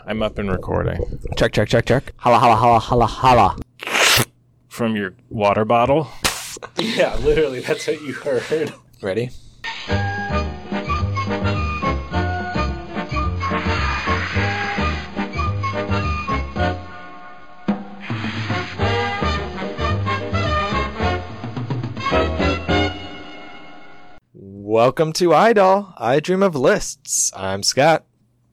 I'm up and recording. Check. Holla, holla, holla, holla, holla. From your water bottle? Yeah, literally, that's what you heard. Ready? Welcome to iDoll. I Dream of Lists. I'm Scott.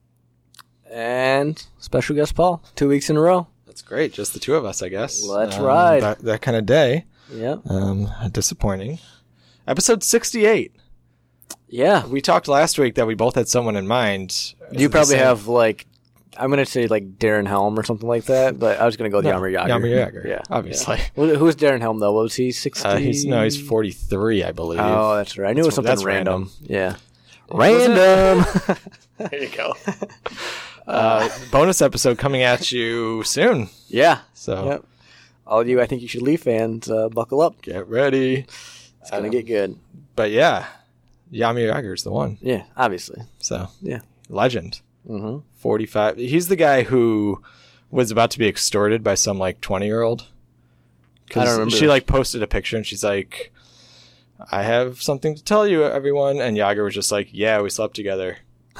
And special guest Paul, 2 weeks in a row. That's great. Just the two of us, I guess. Let's ride. That kind of day. Yep. Disappointing. Episode 68. Yeah. We talked last week that we both had someone in mind. You probably have, like, I'm going to say, like, Darren Helm or something like that, but I was going to go with Jaromir Jagr. Jaromir Jagr, yeah. Obviously. Yeah. Who's Darren Helm, though? Was he 60? He's 43, I believe. Oh, that's right. I knew it was something that's random. Yeah. Random. There you go. Bonus episode coming at you soon. Yeah. So, Yep. All of you, I think you should Leaf fans, buckle up. get ready. It's going to get good. But yeah, Jaromir Jagr's the one. Yeah, obviously. So, Yeah. legend. Mm-hmm. 45. He's the guy who was about to be extorted by some like 20-year-old. I don't remember. She like posted a picture and she's like, I have something to tell you, everyone. And Jagr was just like, yeah, we slept together.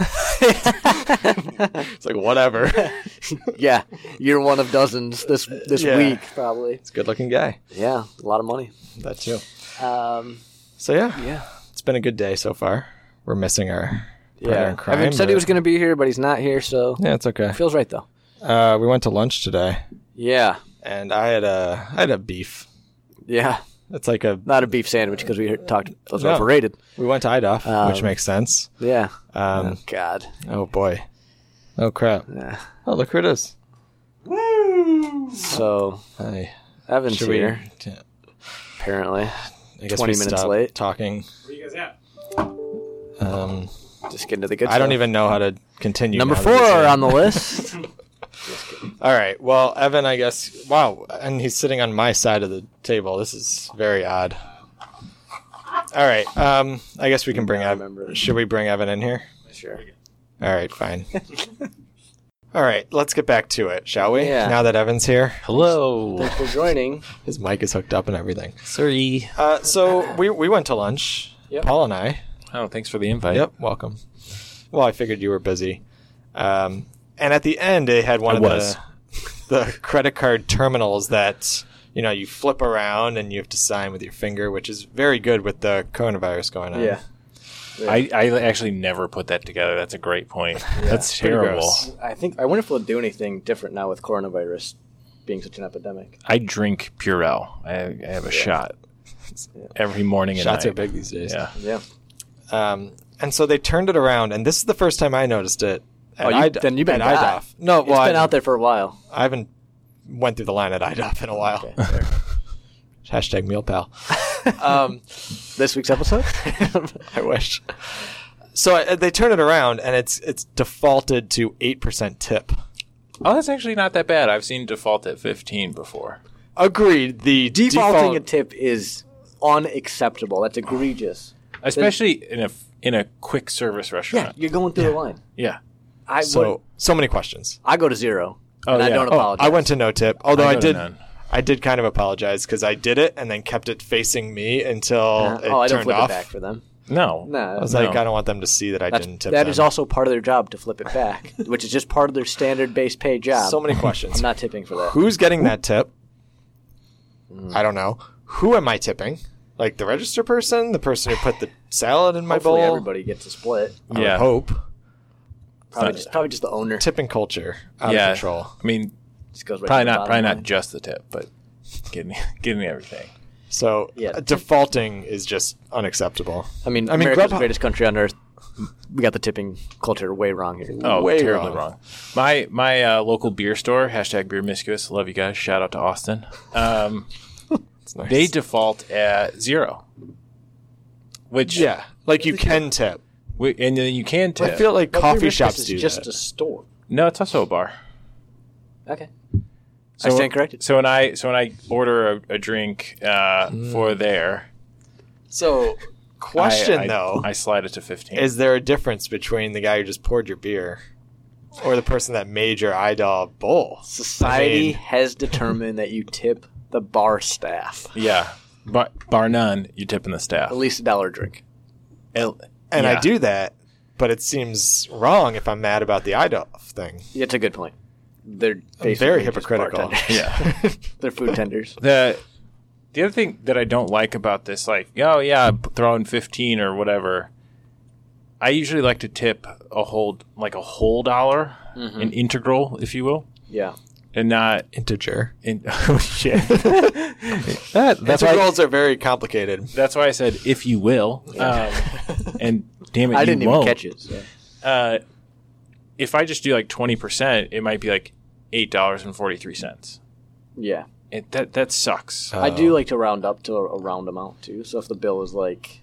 It's like, whatever. Yeah, you're one of dozens this Yeah. week, probably. It's a good looking guy. Yeah, a lot of money. That too. Um, So yeah, yeah. it's been a good day so far. We're missing our partner Yeah. in crime. Evan said he but- was going to be here, but he's not here, so Yeah, it's okay. feels right, though. We went to lunch today Yeah. and I had a beef. Yeah. It's like Not a beef sandwich because we talked those No. are overrated. we went to IDOF, which Um, makes sense. Yeah. Oh God. boy. Oh crap. Yeah. Oh, look who it is. So, Hi. Evan's Should here, we? apparently. I guess 20 we minutes stop late. talking. Where you guys at? Just getting to the good I don't stuff. even know how to continue. Number now 4 that he's here. on the list. All right. Well, Evan, I guess. Wow, and he's sitting on my side of the table. This is very odd. All right. I guess we can bring remember Evan. it. Should we bring Evan in here? Sure. All right. Fine. All right. Let's get back to it, shall we? Yeah. Now that Evan's here, Hello. Thanks for joining. his mic is hooked up and everything. Sorry. So we went to lunch. Yep. Paul and I. Oh, thanks for the invite. Yep, welcome. Well, I figured you were busy. And at the end, they had one I of was. the credit card terminals that, you flip around and you have to sign with your finger, which is very good with the coronavirus going on. Yeah. I actually never put that together. That's a great point. That's pretty terrible. gross. I wonder if they'll do anything different now with coronavirus being such an epidemic. I drink Purell. I have a shot every morning and Shots night. are big these days. Yeah. Yeah. And so they turned it around, and this is the first time I noticed it. Then you've been at got. IDOF. No, It's been out there for a while. I haven't went through the line at IDOF in a while. Okay, fair. Hashtag meal pal. This week's episode? I wish. So they turn it around, and it's defaulted to 8% tip. Oh, that's actually not that bad. I've seen default at 15 before. Agreed. The Defaulting a default, tip is unacceptable. That's egregious. Especially in a quick service Yeah, restaurant. you're going through the line. Yeah. so many questions. I go to 0. Oh, and I yeah. don't Oh, apologize. I went to no tip, although I I go to did. none. I did kind of apologize because I did it and then kept it facing me until it I don't turned flip off. it back for them. No. No, I was No. like, I don't want them to see that I didn't tip that them. is also part of their job to flip it back, which is just part of their standard base pay job. So many questions. I'm not tipping for that. Who's getting that tip? I don't know. Who am I tipping? Like the register person, the person who put the salad in my Hopefully bowl. everybody gets a split. I Yeah. would hope. Probably just the owner. Tipping culture out Yeah. of control. I mean, Just goes right probably to the not bottom line. just the tip, but getting everything. So Yeah. defaulting is just unacceptable. I mean, I mean, America's Grubhub- the greatest country on earth. We got the tipping culture way wrong here. Oh, Way terribly wrong. wrong. My local beer store, hashtag beer miscuous. Love you guys. Shout out to Austin. It's nice. They default at 0. Which yeah, like you can tip. and then you can tip. I feel like But coffee Beer shops Mistress do is just that. a store. No, it's also a bar. Okay. So, I stand corrected. So when I order a drink for there, So, question I though, I slide it to 15. is there a difference between the guy who just poured your beer or the person that made your idol bowl. Society I mean, has determined that you tip the bar staff Yeah. But bar none, you tipping the staff. at least $1 a drink. and yeah. I do that, but it seems wrong if I'm mad about the idol thing. It's a good point. They're basically Very just hypocritical. bartenders. Yeah. They're food tenders. The other thing that I don't like about this, like, oh yeah, throw in 15 or whatever. I usually like to tip a whole dollar, an integral, if you will, Yeah. and not Integer. in. Oh shit! That's why. Integrals are very complicated. That's why I said if you will. And damn it, I you didn't won't. even catch it. So. If I just do like 20%, it might be like $8.43. Yeah. That sucks. I do like to round up to a round amount too. So if the bill is like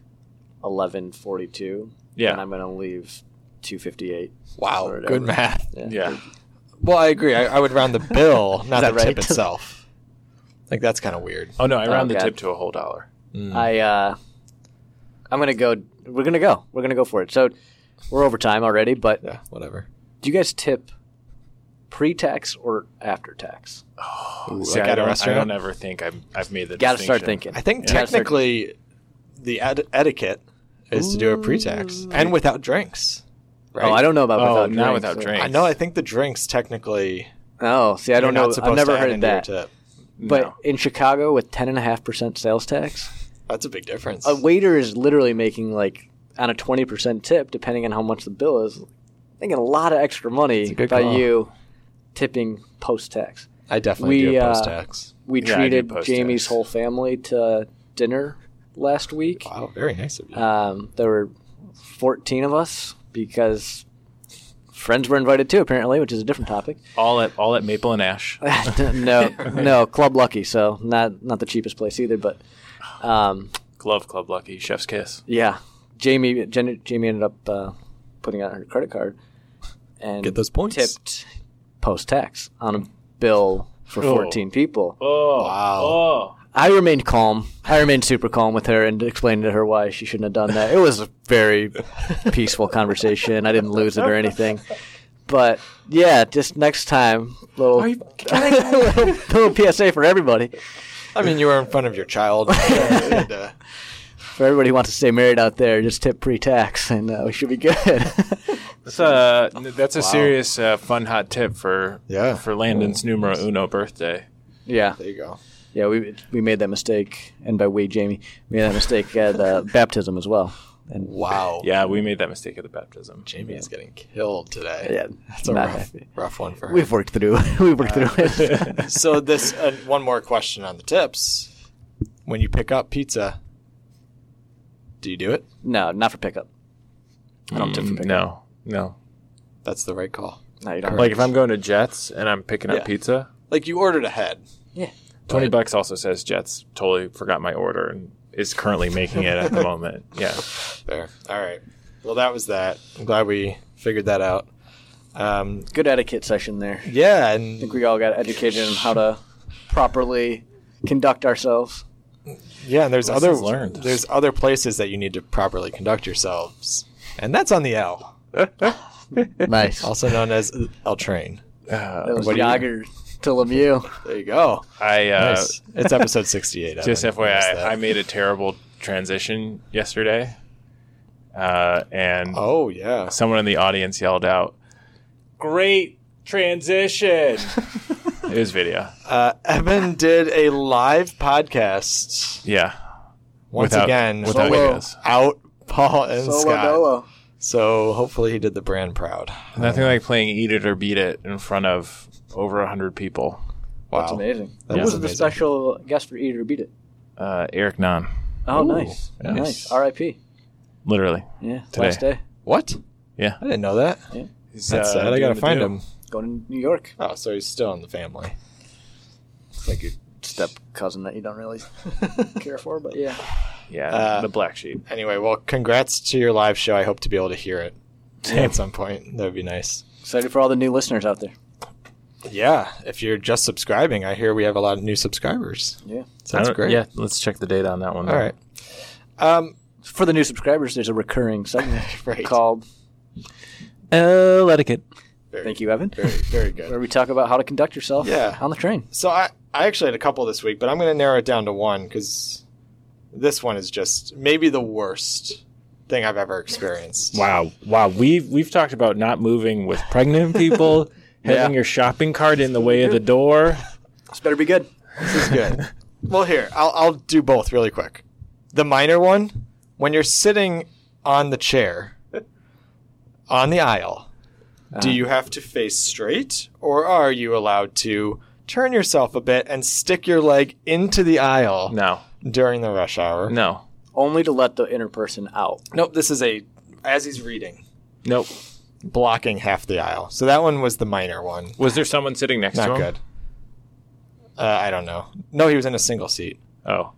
$11.42, Yeah. then I'm going to leave $2.58. Wow, or whatever. good math. Yeah. Well, I agree. I would round the bill, not the that right? tip itself. Like, that's kind of weird. Oh no, I round the God. tip to a whole dollar. I'm going to go. We're going to go. We're going to go for it. So we're over time already, but Yeah, whatever. do you guys tip pre-tax or after-tax? See, like at a restaurant? I don't ever think I've made the Got to distinction. start thinking. I think You gotta start- technically the etiquette is to do a pre-tax and without drinks. Right? Oh, I don't know about Oh, without not drinks. without drinks. I know. I think the drinks technically. Oh, see, I don't you're know. not supposed I've never to add heard into your that. tip. But No. in Chicago, with 10.5% sales tax, That's a big difference. a waiter is literally making like on a 20% tip, depending on how much the bill is, making a lot of extra money good by call. you tipping post-tax. I definitely do we, a post-tax. We Yeah, I do treated post-tax. Jamie's whole family to dinner last week. Wow, very nice of you. There were 14 of us because friends were invited too, apparently, which is a different topic. all at Maple and Ash. no, Club Lucky, so not the cheapest place either. But Glove Club Lucky, Chef's Kiss. yeah, Jamie ended up putting out her credit card and Get those points. tipped post-tax on a bill for 14 people. Oh Wow. Oh. I remained calm. I remained super calm with her and explained to her why she shouldn't have done that. It was a very peaceful conversation. I didn't lose it or anything. But yeah, just next time, little PSA for everybody. I mean, you were in front of your child. And, For everybody who wants to stay married out there, just tip pre-tax and we should be good. That's a serious fun hot tip for Yeah. for Landon's numero uno birthday. Yeah. there you go. Yeah, we made that mistake, and by we, Jamie, made that mistake at baptism as well. And Wow. Yeah, we made that mistake at the baptism. Jamie is getting killed today. yeah, That's a not rough, happy. rough one for her. We've worked through it. So this one more question on the tips. When you pick up pizza, do you do it? No, not for pickup. I don't tip for pickup. No. That's the right call. No, you don't. Like if I'm going to Jets and I'm picking Yeah. up pizza, Like you ordered ahead. Yeah. $20 also says Jets totally forgot my order and is currently making it at the moment. Yeah. Fair. All right. Well, that was that. I'm glad we figured that out. Good etiquette session there. Yeah, I and think we all got educated on how to properly conduct ourselves. yeah, and there's Lessons learned. there's other places that you need to properly conduct yourselves, and that's on the L, Nice. also known as L train. That was what do you- Yager to Lemieux. There you go. I Nice. It's episode 68. just Evan. FYI, Noticed that. I made a terrible transition yesterday. And Oh yeah. someone in the audience yelled out, "Great transition!" It was video. Evan did a live podcast Yeah. once Without- again without Solo. videos. out Paul and Solo Scott. dolo. So hopefully he did the brand proud. Nothing like playing Eat It or Beat It in front of over 100 people. Wow. That's amazing. That Who is was the amazing. special guest for Eat It or Beat It? Eric Nahn, Oh, Ooh, nice. yeah. Nice. R.I.P. literally. Yeah. Today. Last day. What? Yeah. I didn't know that. He's, That's sad. I doing gotta the find do. him. Going to New York. Oh, so he's still in the family. It's like your step cousin that you don't really care for, but yeah. Yeah, the black sheep. Anyway, well, congrats to your live show. I hope to be able to hear it at some point. That would be nice. Excited for all the new listeners out there. Yeah, if you're just subscribing, I hear we have a lot of new subscribers. Yeah. Sounds great. Yeah, let's check the data on that one. All right. For the new subscribers, there's a recurring segment Right. called Etiquette. Thank you, Evan. Very, very good. Where we talk about how to conduct yourself on the train. So I actually had a couple this week, but I'm going to narrow it down to one because this one is just maybe the worst thing I've ever experienced. Wow. We've talked about not moving with pregnant people, having your shopping cart in the way of the door. This better be good. This is good. Well, here, I'll do both really quick. The minor one, when you're sitting on the chair, on the aisle, do you have to face straight, or are you allowed to turn yourself a bit and stick your leg into the aisle No. during the rush hour? No. Only to let the inner person out. Nope, this is as he's reading, Nope. blocking half the aisle. So that one was the minor one. Was there someone sitting next to Not him? good. I don't know. No, he was in a single seat. Oh.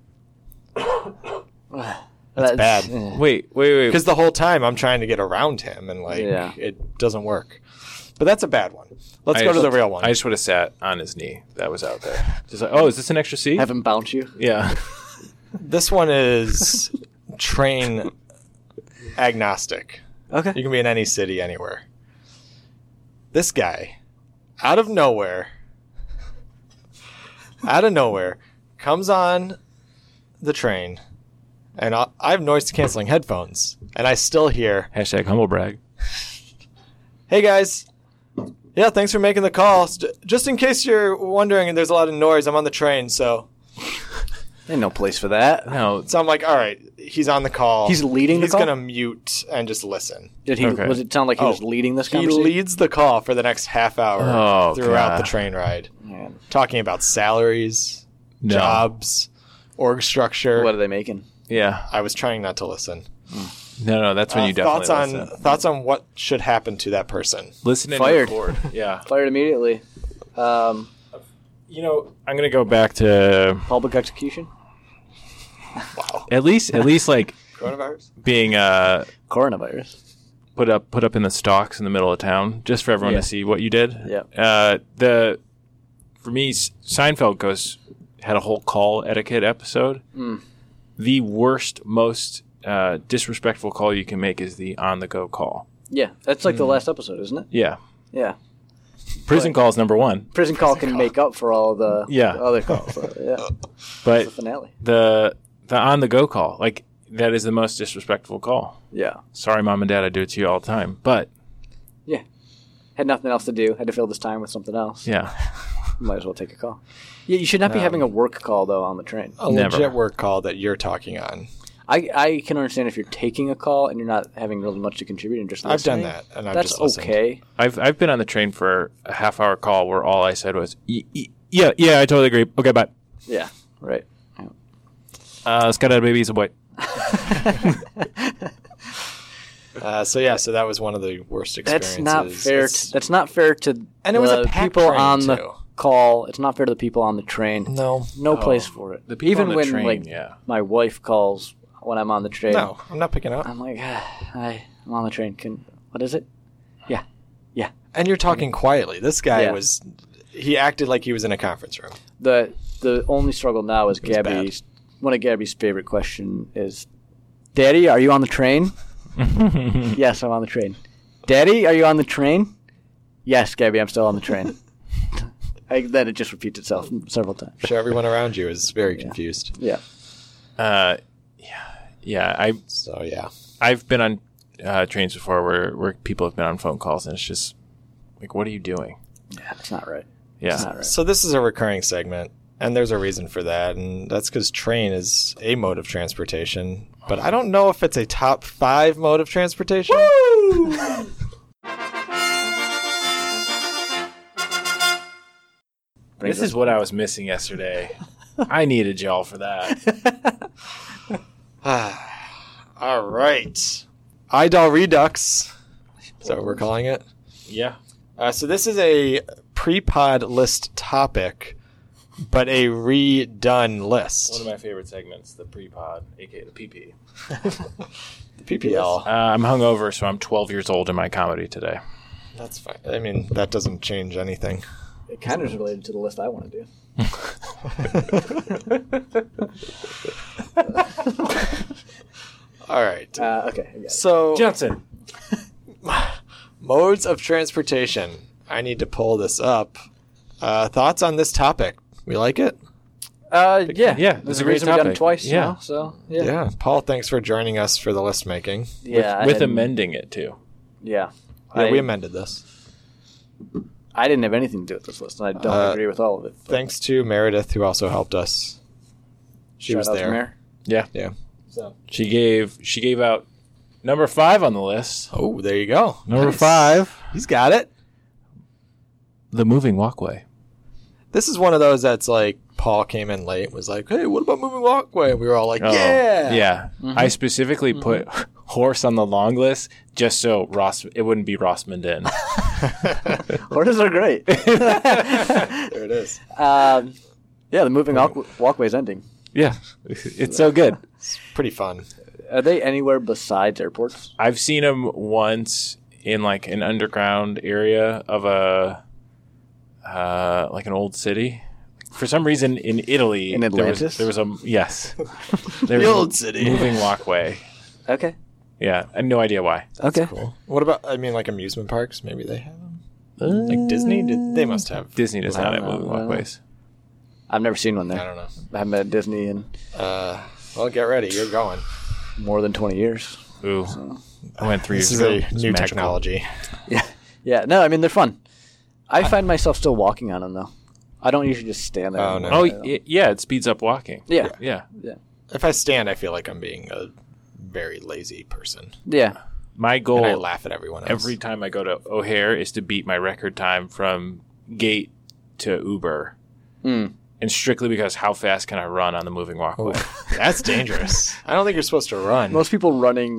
That's bad. Wait. Because the whole time I'm trying to get around him and Yeah. it doesn't work. But that's a bad one. Let's go to the real one. I just would have sat on his knee. That was out there. Just like, oh, is this an extra seat? Have him bounce you. Yeah. This one is train agnostic. Okay. You can be in any city, anywhere. This guy, out of nowhere, comes on the train, and I have noise-canceling headphones, and I still hear, Hashtag humble brag. "Hey guys, yeah, thanks for making the call. Just in case you're wondering, and there's a lot of noise, I'm on the train, so." Ain't no place for that. No. So I'm like, all right, he's on the call. He's leading the call? He's going to mute and just listen. Did he? Okay. Was it sound like he was leading this He conversation? leads the call for the next half hour Oh, throughout God. the train ride, Man. talking about salaries, No. jobs, org structure. What are they making? Yeah. I was trying not to listen. No, that's when you definitely thoughts on what should happen to that person. listen and Fired. record. Yeah. Fired immediately. I'm going to go back to Public execution. Wow. at least like Coronavirus? being Coronavirus. put up in the stalks in the middle of town just for everyone Yeah. to see what you did. Yeah. For me, Seinfeld had a whole call etiquette episode. The worst, most disrespectful call you can make is the on the go call. Yeah, that's like the last episode, isn't it? Yeah. Yeah. Prison call is number one. Prison call can make up for all the Yeah. other calls. So, yeah, But the finale. the on the go call, like that is the most disrespectful call. Yeah. Sorry, mom and dad, I do it to you all the time. But Yeah. Had nothing else to do. Had to fill this time with something else. yeah. Might as well take a call. Yeah, you should not be having a work call, though, on the train. A Never. legit work call that you're talking on. I can understand if you're taking a call and you're not having really much to contribute and just I've done listening. that, and I've That's just listened. okay. I've been on the train for a half hour call where all I said was, yeah, I totally agree. Okay, bye. Yeah, right. Yeah. Skydive baby is a boy. So that was one of the worst experiences. That's not fair. It's- That's not fair to And it was a the packed people train, on the too. call. It's not fair to the people on the train. No. No place for it. The people Even on the when train, like yeah. my wife calls when I'm on the train. No, I'm not picking up. I'm like, hi, I'm on the train. What is it? Yeah. And you're talking quietly. This guy Yeah. he acted like he was in a conference room. The only struggle now is was Gabby's. One of Gabby's favorite question is, "Daddy, are you on the train?" Yes, I'm on the train. Daddy, are you on the train? Yes, Gabby, I'm still on the train. Then it just repeats itself several times. I'm sure everyone around you is very confused. Yeah. Yeah. So, yeah. I've been on trains before where people have been on phone calls, and it's just like, what are you doing? Yeah, it's not right. Yeah. It's not right. So this is a recurring segment, and there's a reason for that, and that's because train is a mode of transportation, but I don't know if it's a top 5 mode of transportation. This is what I was missing yesterday. I needed y'all for that. All right. IDOL Redux. Is that what we're calling it? Yeah. So this is a pre-pod list topic, but a redone list. One of my favorite segments, the pre-pod, aka the PP. The PPL. I'm hungover, so I'm 12 years old in my comedy today. That's fine. I mean, that doesn't change anything. It kind of is related to the list I want to do. All right. Okay. I got it. So Johnson. Modes of transportation. I need to pull this up. Thoughts on this topic? We like it? Yeah. Yeah, There's it's a a great reason we've done it topic. twice Yeah. now, so yeah. Paul, thanks for joining us for the list making. Yeah, With amending it, too. Yeah. Yeah, we amended this. I didn't have anything to do with this list, and I don't agree with all of it. Thanks to Meredith, who also helped us. She Shout was out to there. Mare. Yeah. Yeah. She gave out number 5 on the list. Oh, there you go. Number Nice. 5, He's got it. the moving walkway. This is one of those that's like Paul came in late and was like, hey, what about moving walkway? And we were all like, yeah. Yeah. I specifically put horse on the long list just so it wouldn't be Rossman in. Horses are great. There it is. Yeah, the moving walkway is ending. Yeah. It's so good. It's pretty fun. Are they anywhere besides airports? I've seen them once in like an underground area of like an old city. For some reason in Italy, In Atlantis? there was a yes. There The was a old city. moving walkway. Okay. Yeah, I have no idea why. Okay. Cool. What about, like amusement parks? Maybe they have them. Like Disney? They must have. Disney does not have don't moving know. walkways. I've never seen one there. I don't know. I haven't been at Disney in Well, get ready. You're going. more than 20 years. Ooh, I went 3 This years is ago. a It's new magical. technology. Yeah. No, I mean, they're fun. I find myself still walking on them, though. I don't usually just stand there. Oh, no. Oh, yeah, it speeds up walking. Yeah. Yeah. If I stand, I feel like I'm being a very lazy person. Yeah. My And I goal laugh at everyone else. every time I go to O'Hare is to beat my record time from gate to Uber. And strictly because how fast can I run on the moving walkway? That's dangerous. I don't think you're supposed to run. Most people are running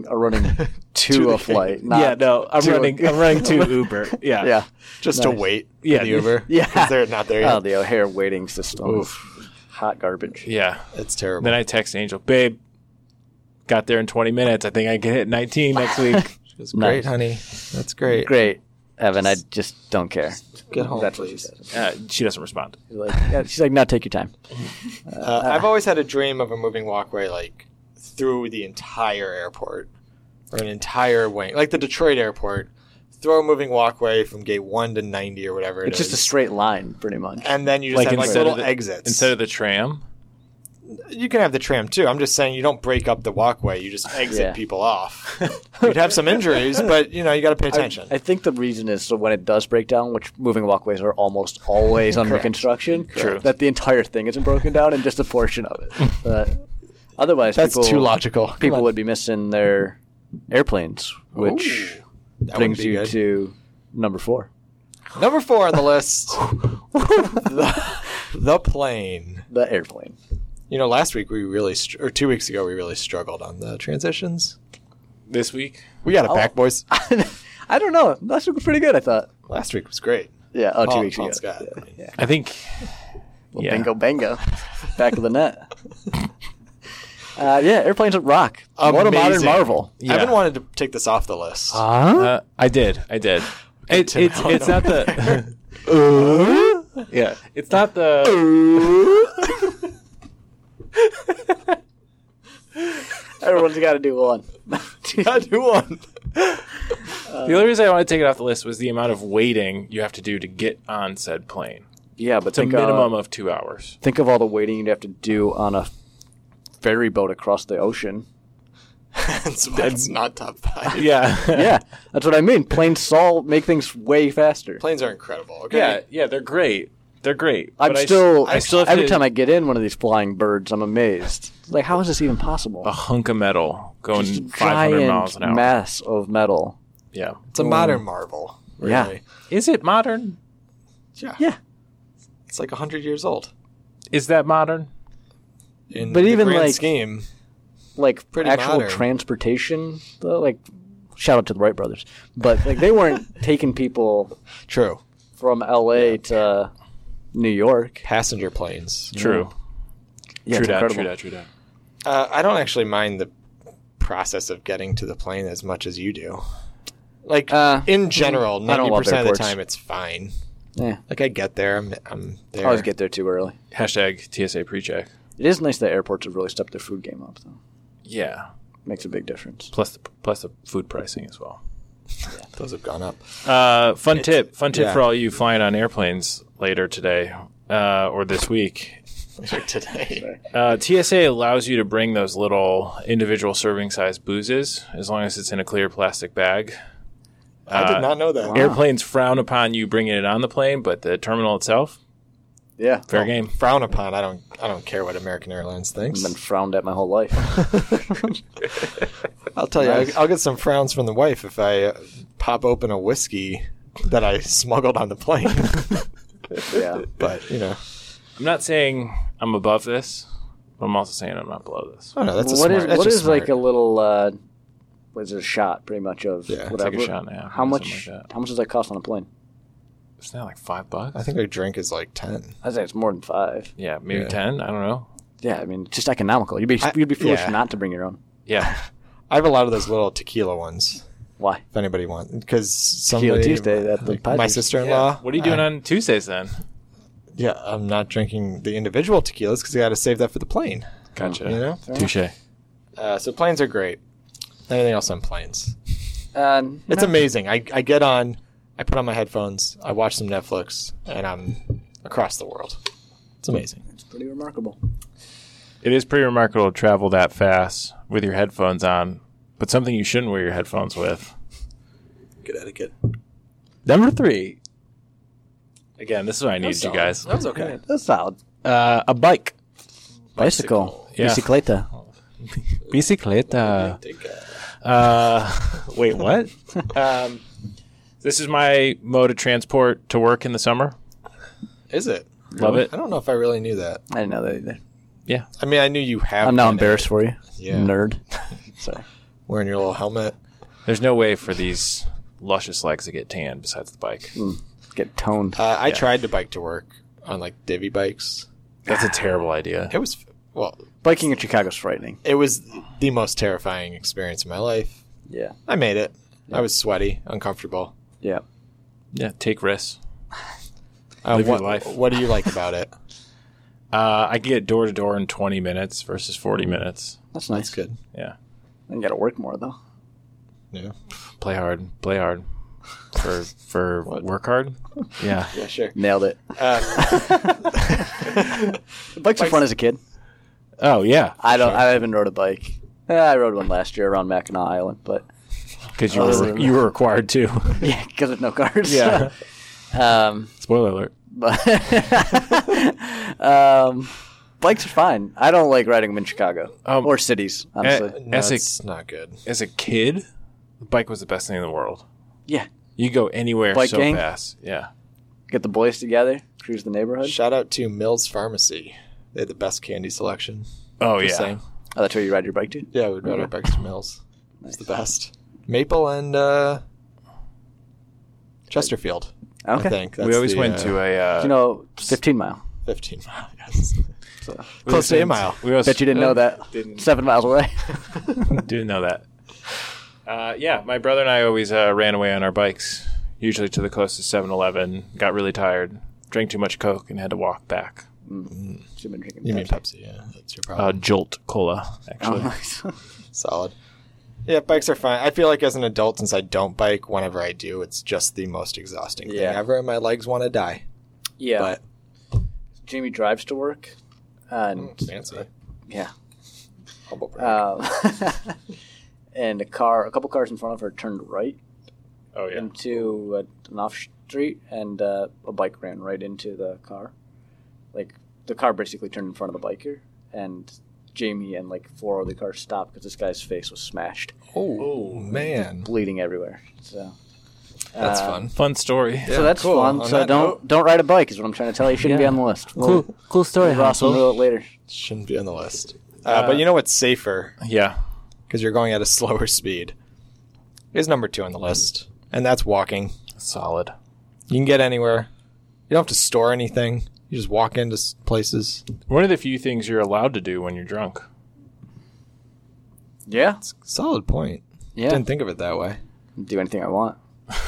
to a flight. Not Yeah, no, I'm to a- running to Uber. Yeah. Yeah. just to Nice. wait Yeah. for the Uber. Yeah. 'Cause they're not there yet. Oh, the O'Hare waiting system. is Hot garbage. Yeah. It's terrible. Then I text Angel, babe, got there in 20 minutes. I think I can hit 19 next week. It's great, Nice. honey. That's great. Great, Evan. I just don't care. Get home, That's please. what she says. She doesn't respond. She's like, no, take your time. I've always had a dream of a moving walkway like through the entire airport or an entire wing, like the Detroit airport. Throw a moving walkway from gate 1 to 90 or whatever It's just a is. straight line, pretty much. And then you just have like instead little of the- exits. Instead of the tram. You can have the tram too. I'm just saying you don't break up the walkway. You just exit Yeah. people off. You'd have some injuries, but you got to pay attention. I think the reason is so when it does break down, which moving walkways are almost always under Correct. construction, True. that the entire thing isn't broken down and just a portion of it. But otherwise, That's people, too logical. Come People on. would be missing their airplanes, which Ooh, that brings wouldn't be you good. to number 4. Number 4 on the list. the plane. The airplane. Last week we really, or 2 weeks ago we really struggled on the transitions. This week. We got it back, boys. I don't know. Last week was pretty good, I thought. Last week was great. Yeah, 2 Paul- weeks Paul ago. Scott. Yeah. I think. Well, Yeah. bingo, bango. Back of the net. Yeah, airplanes rock. What a modern Amazing. marvel. Yeah. Evan wanted to take this off the list. I did. It's to know. it's not the. Yeah, it's not the. Everyone's got to do one. I do one. The only reason I want to take it off the list was the amount of waiting you have to do to get on said plane. Yeah, but It's a minimum of 2 hours. think of all the waiting you'd have to do on a ferry boat across the ocean. So that's not top 5. Yeah. Yeah, that's what I mean. Planes make things way faster. Planes are incredible. Okay. Yeah, they're great. They're great. I'm But still, I still have every to- time I get in one of these flying birds, I'm amazed. Like, how is this even possible? a hunk of metal going Just a 500 giant miles an hour. mass of metal. Yeah. It's a modern marvel. Really. Yeah. Is it modern? Yeah. It's like 100 years old. Is that modern? In But the even, grand like- scheme, Like, Pretty actual modern. transportation, though, like, shout out to the Wright brothers. But, like, they weren't taking people true. from L.A. to New York. Passenger planes. True. Yeah, True it's that. incredible. True that. I don't actually mind the process of getting to the plane as much as you do. Like, in general, I don't love 90% of the airports. time it's fine. Yeah. Like, I get there, I'm there. I always get there too early. Hashtag TSA pre-check. It is nice that airports have really stepped their food game up, though. Yeah. Makes a big difference. Plus the food pricing as well. Those have gone up. Fun tip yeah. for all you flying on airplanes later today or this week. Today. TSA allows you to bring those little individual serving size boozes as long as it's in a clear plastic bag. I did not know that. Wow. Airplanes frown upon you bringing it on the plane, but the terminal itself, Yeah. fair game. Frown upon. I don't care what American Airlines thinks. I've been frowned at my whole life. I'll tell you, Nice. I'll get some frowns from the wife if I pop open a whiskey that I smuggled on the plane. Yeah. But, you know. I'm not saying I'm above this, but I'm also saying I'm not below this. Oh, no, that's a What smart. is that's what just is like a smart. little what is it, a shot pretty much of Yeah, it's whatever? like a shot and a half, How yeah, much something like that. how much does that cost on a plane? Isn't that like $5? I think a drink is like 10. I'd say it's more than 5. Yeah, maybe Yeah. 10. I don't know. Yeah, I mean it's just economical. You'd be foolish yeah. not to bring your own. Yeah. I have a lot of those little tequila ones. Why? If anybody wants, because Tequila somebody, Tuesday at the like, Padres. my sister-in-law. What are you doing on Tuesdays then? Yeah, I'm not drinking the individual tequilas because I got to save that for the plane. Gotcha. You know, Touche. so planes are great. Anything else on planes? It's No. amazing. I get on, I put on my headphones, I watch some Netflix, and I'm across the world. It's amazing. It's pretty remarkable. It is pretty remarkable to travel that fast with your headphones on, but something you shouldn't wear your headphones with. Good etiquette. Number 3. Again, this is what I needed you solid. guys. That was okay. That's solid. A bike. Bicycle. Yeah. Bicicleta. Bicicleta. Wait, what? This is my mode of transport to work in the summer. Is it? Love it. I don't know if I really knew that. I didn't know that either. Yeah. I mean, I knew you have. I'm now done it. embarrassed for you. Yeah. Nerd. Sorry. Wearing your little helmet. There's no way for these luscious legs to get tan besides the bike. Get toned. I Yeah. tried to bike to work on like divvy bikes. That's a terrible idea. It was Biking in Chicago is frightening. it was the most terrifying experience of my life. Yeah. I made it. I was sweaty, uncomfortable. Yeah. Yeah, take risks. Live your life. What do you like about it? I can get door to door in 20 minutes versus 40 minutes. That's nice. That's good. Yeah. You got to work more though. Yeah. Play hard. Play hard. For work hard? Yeah. Yeah, sure. Nailed it. Bikes are fun as a kid. Oh, yeah. I haven't rode a bike. I rode one last year around Mackinac Island, but Because Other you were required to. yeah, because there's no cars. Yeah. um, Spoiler alert. but bikes are fine. I don't like riding them in Chicago or cities, honestly. No, As it's not good. a kid, the bike was the best thing in the world. Yeah, You go anywhere Bike so gang? fast. Yeah. get the boys together, cruise the neighborhood. Shout out to Mills Pharmacy. They had the best candy selection. Oh, Just yeah. saying. Oh, that's where you ride your bike to? Yeah, we'd ride our bikes to Mills. It's the best. Maple and Chesterfield. Okay. I think. That's We always the, went to a... You know, 15 mile. 15 mile. Yes. So, Close to 8 mile. We always, bet you didn't know that. Didn't. 7 miles away. Didn't know that. Yeah, my brother and I always ran away on our bikes, usually to the closest 7-Eleven, got really tired, drank too much Coke, and had to walk back. Should've been drinking You mean Pepsi. Pepsi, yeah. That's your problem. Jolt Cola, actually. Oh, nice. Solid. Yeah, bikes are fine. I feel like as an adult, since I don't bike, whenever I do, it's just the most exhausting thing Yeah. ever. My legs want to die. Yeah. But Jamie drives to work. And fancy. yeah. Humble brag. And a couple cars in front of her turned right Oh, yeah. into an off street, and a bike ran right into the car. Like, the car basically turned in front of the biker, and Jamie and like 4 other cars stopped because this guy's face was smashed, Oh, man. bleeding everywhere. So That's fun. Fun story. So that's cool. fun. On So that don't ride a bike is what I'm trying to tell you. You shouldn't be Yeah. on the list. We'll, story, Ross will do it later. Shouldn't be on the list. But you know what's safer? Yeah. Because you're going at a slower speed. Is number 2 on the list. And that's walking. Solid. You can get anywhere. You don't have to store anything. You just walk into places. One of the few things you're allowed to do when you're drunk. Yeah. Solid point. Yeah. Didn't think of it that way. Do anything I want.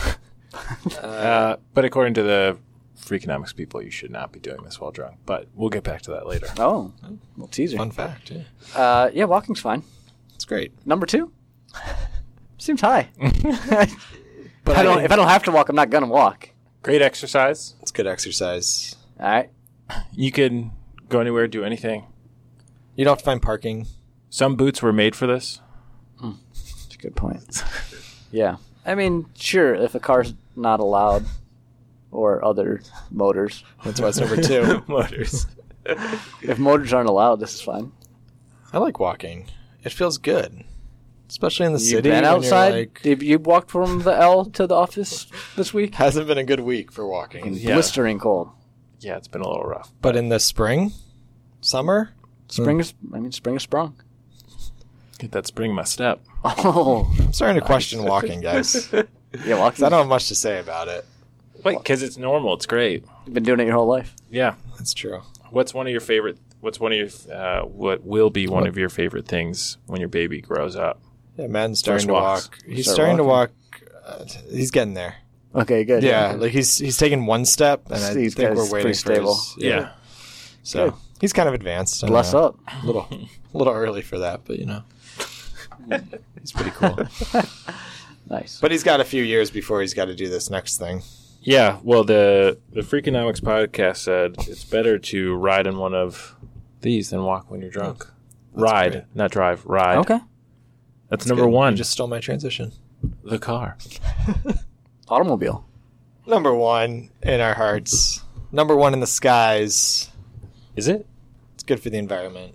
But according to the Freakonomics people, you should not be doing this while drunk. But we'll get back to that later. Oh, little teaser. Fun fact. Yeah. Yeah, walking's fine. It's great. Number 2 seems high. But if I don't have to walk, I'm not gonna walk. Great exercise. it's good exercise. All right. You can go anywhere, do anything. You don't have to find parking. Some boots were made for this. That's a good point. Yeah. I mean, sure, if a car's not allowed or other motors. That's why it's number 2. Motors. If motors aren't allowed, this is fine. I like walking. It feels good, especially in the You city. been when you're outside? like- Have you walked from the L to the office this week? hasn't been a good week for walking. Yeah. Blistering cold. Yeah, it's been a little rough. But in the spring, summer, Spring is sprung. Get that spring in my step. Oh. I'm starting to question walking, guys. Yeah, 'Cause walking. I don't have much to say about it. Wait, because it's normal. It's great. You've been doing it your whole life. Yeah. That's true. What's one of your favorite? What's one of your? What will be one of your favorite things when your baby grows up? Yeah, Man's starting First to walks. walk. He's Start starting to walk. He's getting there. Okay, good. Yeah, like he's taking one step, and I These think guys we're is waiting pretty for stable. his, Yeah. So Good. he's kind of advanced. I don't Bless know. up. A little early for that, but he's pretty cool. Nice. But he's got a few years before he's got to do this next thing. Yeah. Well, the Freakonomics podcast said it's better to ride in one of these than walk when you're drunk. Ride, great. not drive. Ride. Okay. That's number Good. one. You just stole my transition. The car. Automobile. Number 1 in our hearts. Number 1 in the skies. Is it? It's good for the environment.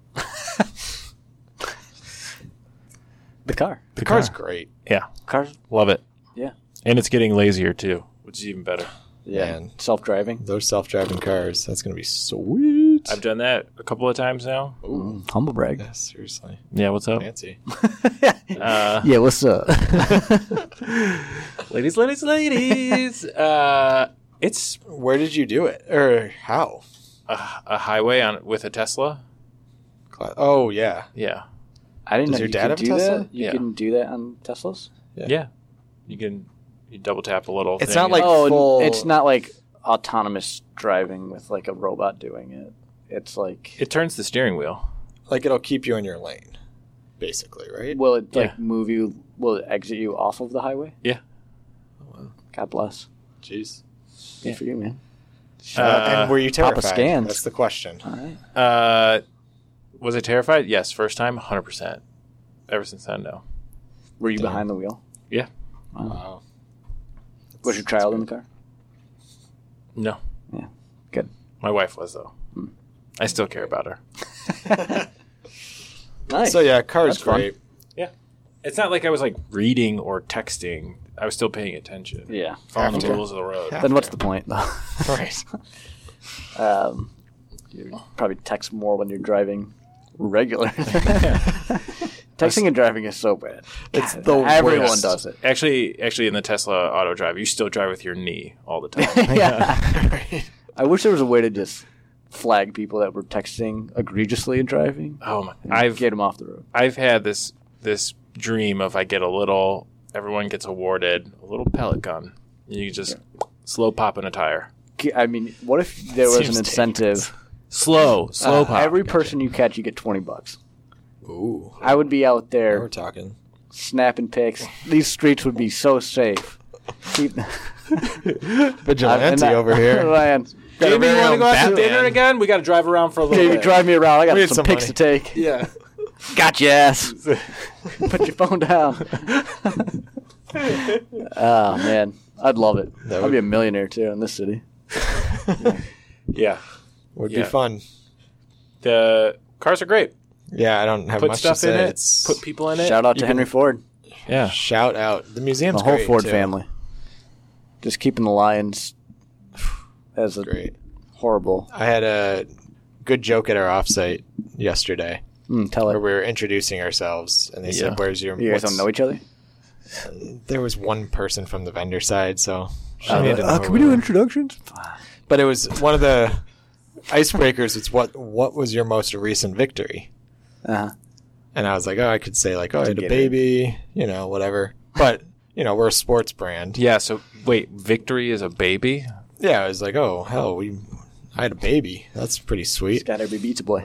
The car. The car's great. Yeah. Cars. Love it. Yeah. And it's getting lazier too, which is even better. Yeah. Man. Self-driving. Those self-driving cars. That's going to be sweet. I've done that a couple of times now. Humble brag. Yeah, seriously. Yeah. What's up? Fancy. Yeah, what's up? Ladies. It's Where did you do it? Or how? a highway on with a Tesla. Oh, yeah. Yeah. I didn't Does know your you dad could have a do Tesla? that. You Yeah. can do that on Teslas? Yeah. You double tap a little. It's thing not like Oh, full... it's not like autonomous driving with like a robot doing it. It's like it turns the steering wheel. Like it'll keep you in your lane, basically, right? will it like Yeah. move you? Will it exit you off of the highway? Yeah. God bless. Jeez. Good for you, man. And were you Papa terrified? scans. That's the question. All right. Was I terrified? Yes. First time, 100%. Ever since then, no. Were you Damn. behind the wheel? Yeah. Wow. Was your child in the car? No. Yeah. Good. My wife was though. I still care about her. Nice. So yeah, car's That's fun. great. Yeah. It's not like I was like reading or texting. I was still paying attention. Yeah. Following Have the to. rules of the road. Have Then what's to. the point, though? Right. You probably text more when you're driving regular. Texting and driving is so bad. It's God, the everyone worst. does it. Actually, in the Tesla auto drive, you still drive with your knee all the time. Yeah. I wish there was a way to just flag people that were texting egregiously and driving. Oh my! And get them off the road. I've had this dream of everyone gets awarded a little pellet gun. And you just slow pop in a tire. I mean, what if there was Seems an incentive? Slow pop. Every person you catch, you get $20. Ooh. I would be out Now there we're talking. snapping pics. These streets would be so safe. Vigilante over here. Ryan, Jamie, you want to go out to Batman. dinner again? We got to drive around for a little Jamie, bit. drive me around. I We got need some some pics money. to take. Yeah. Got your ass. Put your phone down. Oh man, I'd love it. That I'd would- be a millionaire too in this city. Yeah. Would Yeah. be fun. The cars are great. Yeah, I don't have Put much stuff to say. in it. It's Put people in it. Shout out to You Henry can- Ford, Yeah. shout out. The museum's the whole great, Ford too. family. Just keeping the Lions as a Great. horrible. I had a good joke at our offsite yesterday Tell where it. we were introducing ourselves, and they Yeah. said, "Where's your?" You guys don't know each other? There was one person from the vendor side, so she needed to know Can who we do were. introductions? But it was one of the icebreakers. It's what was your most recent victory? Uh-huh. And I was like, I could say like, I had get a it. baby, whatever. But we're a sports brand. Yeah. So wait, Victory is a baby. Yeah, I was like, oh hell, I had a baby. That's pretty sweet. Got every pizza boy.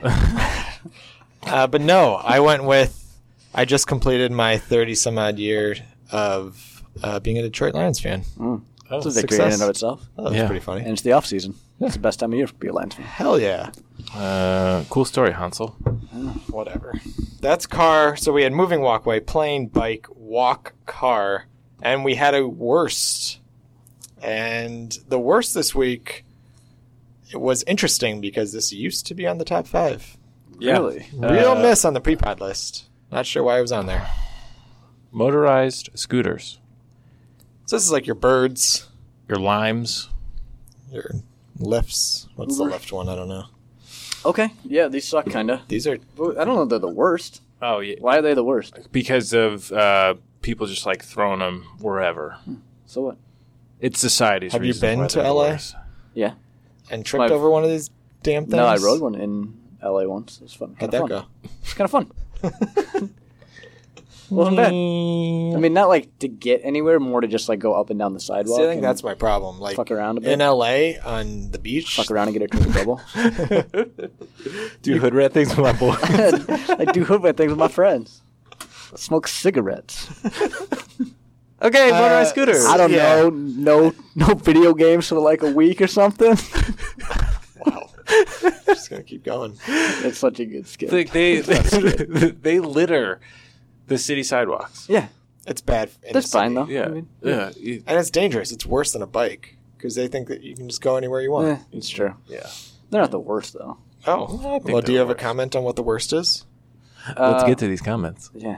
But no, I went with. I just completed my 30 some odd year of being a Detroit Lions fan. It's a victory in success. and of itself. Oh, that's Yeah. pretty funny. And it's the off season. It's the best time of year to be a Lions fan. Hell yeah. Cool story, Hansel. Whatever. That's car. So we had moving walkway, plane, bike, walk, car, and we had a worst. And the worst this week, it was interesting because this used to be on the top 5. Really? Real miss on the pre-pod list. Not sure why it was on there. Motorized scooters. So this is like your birds, Your limes. your lifts. What's the left one? I don't know. Okay. Yeah, these suck, kind of. These are I don't know if they're the worst. Oh, yeah. Why are they the worst? Because of people just like throwing them wherever. So what? It's society's Have you reason been why to they're the LA? worst. Yeah. and tripped My- over one of these damn things. No, I rode one in LA once. It was fun. How'd Kinda that fun. go? It's kind of fun. Wasn't bad. I mean, not like to get anywhere, more to just like go up and down the sidewalk. See, I think and that's my problem. Like fuck around a bit. in LA on the beach. fuck around and get a triple double. Do hood rat things with my boys. I do hood things with my friends. Smoke cigarettes. Okay, motorized scooters. I don't Yeah. know. No video games for like a week or something. Wow. Just gonna keep going. It's such a good skit. They litter the city sidewalks. Yeah, It's bad. In that's the city. fine though. Yeah, I mean, yeah, And it's dangerous. It's worse than a bike because they think that you can just go anywhere you want. it's true. yeah. They're not the worst though. Oh, I think well, do you they're have a worse. comment on what the worst is? Let's get to these comments. Yeah.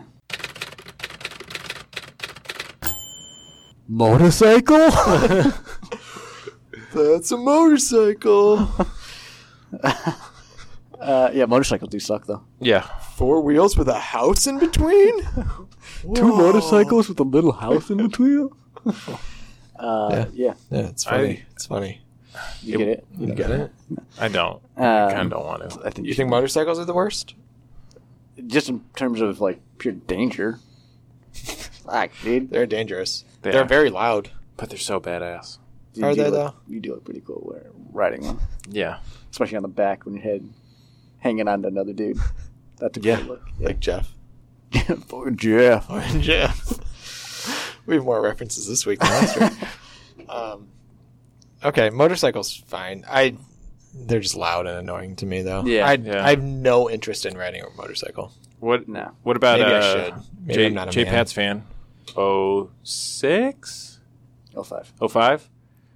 Motorcycle? That's a motorcycle. Yeah, motorcycles do suck though. Yeah, 4 wheels with a house in between. Two motorcycles with a little house in between. Yeah. Yeah, it's funny. It's funny. You get it? You get it? I don't. Um, I kind of don't want to. I think You think motorcycles are the worst? just in terms of like pure danger. Fuck, dude. They're dangerous. They They're are. very loud. But they're so badass. You Are do they, look- though? You do look pretty cool riding one, Yeah. especially on the back when your head hanging on to another dude. That's a Yeah. good look. Like Jeff. Jeff. Jeff. We have more references this week than last week. Okay, motorcycles fine. They're just loud and annoying to me though. Yeah. I have no interest in riding a motorcycle. What? No. What about Maybe I should. Maybe I'm not a J man. Pats fan? 06? 05. 05?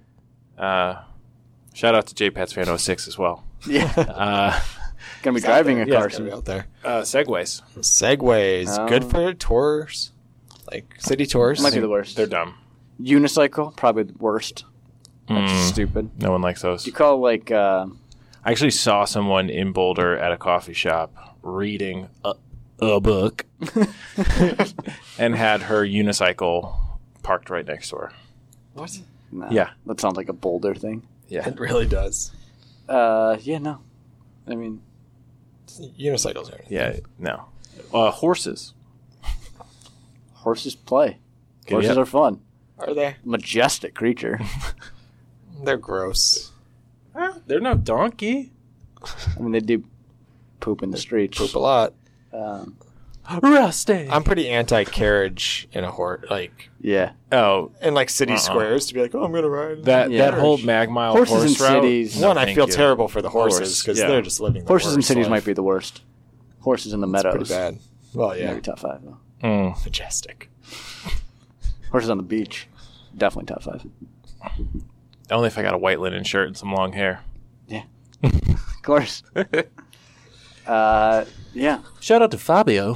Shout out to J Pats fan 06 as well. Yeah. Gonna be driving a Yeah, car It's gotta be soon. out there. Segways. Segways, good for tours, like city tours. Might be the worst. They're dumb. Unicycle, probably the worst. That's Mm, stupid. no one likes those. You call like I actually saw someone in Boulder at a coffee shop reading a book and had her unicycle parked right next to her. What? nah, Yeah. that sounds like a Boulder thing. Yeah. It really does. Yeah, no. I mean, Unicycles are. Yeah, no. Horses. horses play. Horses Yep. are fun. Are they? Majestic creature. They're gross. They're no donkey. I mean, they do poop in the streets. Poop a lot. Rusty. I'm pretty anti-carriage in a horse, like Yeah. Oh, in like city squares to be like, oh, I'm gonna ride that Yeah. that whole Mag Mile Horses in horse route. cities. No, One, I thank feel you. terrible for the horses Horse, because yeah. they're just living. The Horses in worst cities life. might be the worst. Horses in the meadows. pretty bad. Well, yeah, Maybe top 5 though. Mm. majestic. Horses on the beach. Definitely top 5. Only if I got a white linen shirt and some long hair. Yeah. Of course. Yeah. Shout out to Fabio.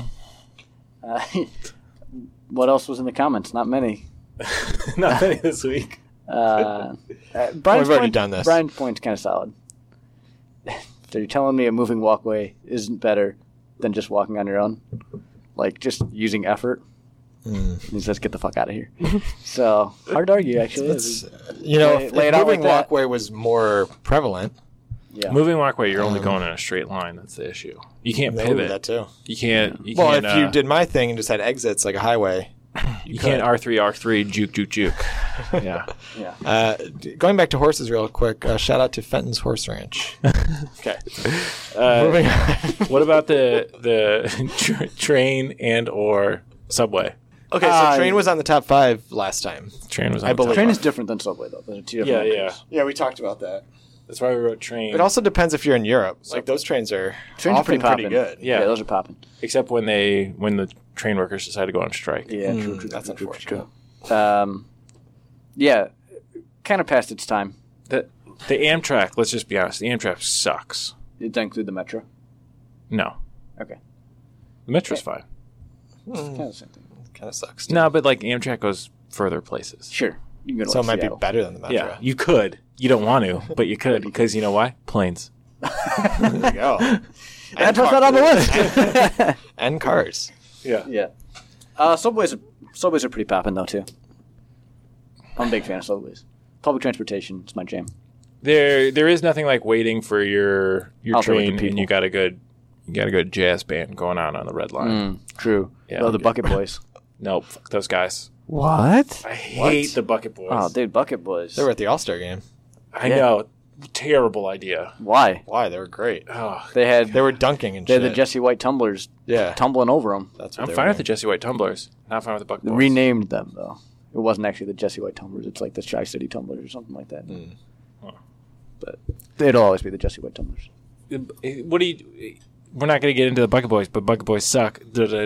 What else was in the comments? Not many. Not many this week. Brian's We've already point- done this. Brian's point's kind of solid. So you're telling me a moving walkway isn't better than just walking on your own? Like, just using effort? He says, get the fuck out of here. So, hard to argue, actually. It's, you know, Lay- if lay it out moving like that. walkway was more prevalent, Yeah. Moving walkway, you're only going in a straight line. That's the issue. You can't maybe pivot. that too. You can't. You Well, can't, if you did my thing and just had exits like a highway, you can't R3 juke. Yeah. Yeah. Going back to horses real quick, shout out to Fenton's Horse Ranch. Okay. Moving on. What about the train and or subway? Okay, so train was on the top 5 last time. Train was on I the top believe. Train five. is different than Subway, though. Those are two different makers. Yeah, we talked about that. That's why we wrote train. It also depends if you're in Europe. Like those trains are Trains are often pretty poppin'. good. Yeah. Yeah, those are popping. Except when the train workers decide to go on strike. Yeah, true. That's unfortunate. Yeah, kind of past its time. The Amtrak, let's just be honest, the Amtrak sucks. It doesn't include the Metro. No. Okay. The Metro's fine. Kind of the same thing. Kind of sucks. No, but like Amtrak goes further places. Sure. You can go to So it like might Seattle. be better than the Metro. Yeah, you could. You don't want to, but you could because you know why? Planes. There you go. That's what's not on the list. And cars. Yeah. Yeah. Subways are pretty popping, though, too. I'm a big fan of Subways. Public transportation is my jam. There is nothing like waiting for your Also with the train people. and you got a good jazz band going on the red line. True. Yeah. Oh, the Bucket Boys. Nope, fuck those guys. What? I hate the Bucket Boys. Oh, dude, Bucket Boys. They were at the All-Star game. I Yeah. know. Terrible idea. Why? Why? They were great. Oh, They They were dunking and had shit. the Jesse White tumblers yeah. tumbling over them. That's what I'm they fine were with the Jesse White tumblers. Not fine with the Bucket Boys. Renamed them, though. It wasn't actually the Jesse White tumblers. It's like the Tri-City tumblers or something like that. But it'll always be the Jesse White tumblers. What do you? We're not going to get into the Bucket Boys, but Bucket Boys suck.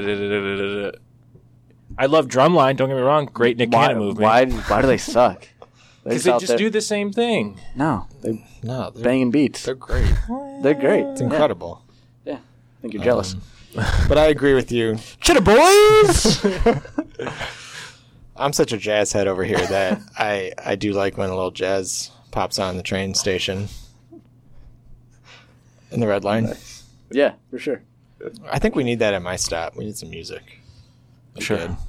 I love Drumline. Don't get me wrong. Great Nick Cannon movement. Why do they suck? Because they just do the same thing. No, they No, they're, banging beats. they're great. They're great. It's incredible. Yeah. I think you're jealous. But I agree with you. Cheddar boys. I'm such a jazz head over here that I do like when a little jazz pops on the train station in the red line. Yeah, for sure. I think we need that at my stop. We need some music. Sure. Good.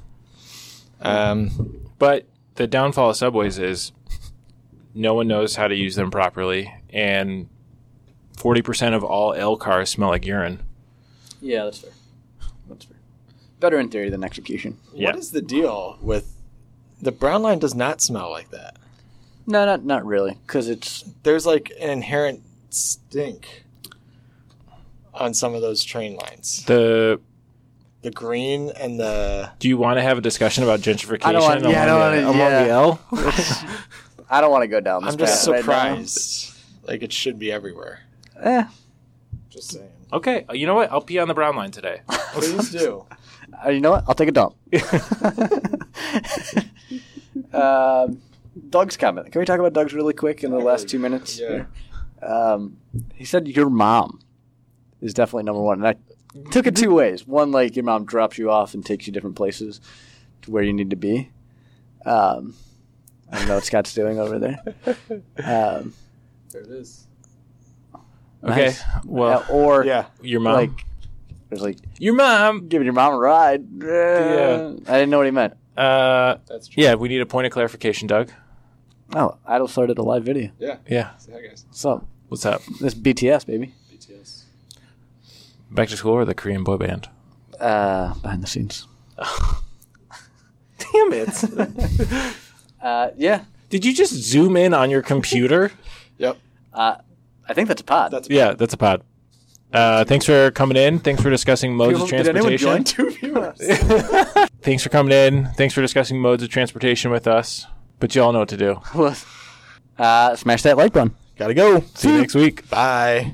But the downfall of subways is no one knows how to use them properly, and 40% of all L cars smell like urine. Yeah, that's fair. That's fair. Better in theory than execution. Yeah. What is the deal with the brown line? Does not smell like that. No, not really, because it's There's like an inherent stink on some of those train lines. The The green and the Do you want to have a discussion about gentrification I don't want- yeah, I don't wanna- among yeah. the L? I don't want to go down this I'm just path right now. surprised. Like it should be everywhere. Just saying. Okay, you know what? I'll pee on the brown line today. Please do. You know what? I'll take a dump. Doug's comment. Can we talk about Doug's really quick in the last 2 minutes? Yeah. He said your mom is definitely number one. And I took it two ways. One, like your mom drops you off and takes you different places to where you need to be. I don't know what Scott's doing over there. There it is. Okay, Nice. well, or Yeah. your mom. like there's like your mom. giving your mom a ride. Yeah. I didn't know what he meant. That's true. Yeah, we need a point of clarification, Doug. Oh, Idol started a live video. Yeah. Yeah, Say hi, guys. What's up? what's up? This BTS baby. BTS. Back to school or the Korean boy band? Behind the scenes. Damn it! Yeah. Did you just zoom in on your computer? Yep. I think that's a pod. That's Yeah, that's a pod. Thanks for coming in. Thanks for discussing modes of Did anyone transportation. join? 2 viewers. Thanks for coming in. Thanks for discussing modes of transportation with us. But you all know what to do. Smash that like button. Gotta go. See you next week. Bye.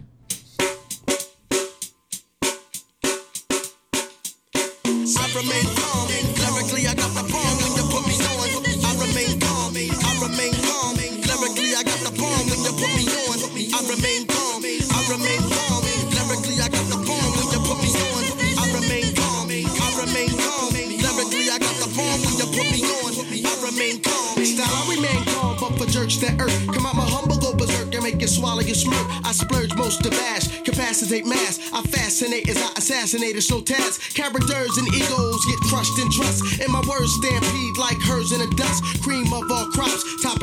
I remain calm. Lyrically, I got the bomb when you put me on. I remain calm. I remain calm. Lyrically, I got the bomb when you put me on. I remain calm. I remain calm. Lyrically, I got the bomb when you put me on. I remain calm. I remain calm. Lyrically, I got the bomb when you put me on. I remain calm. Now I remain calm, but for jerks that irk, come out my humble, go berserk and make you swallow your smirk. I splurge most to bash, capacitate mass. I fascinate as I assassinate a show task. Characters and egos get crushed in trust. And my words stampede like hers in the dust. Cream of all crops, top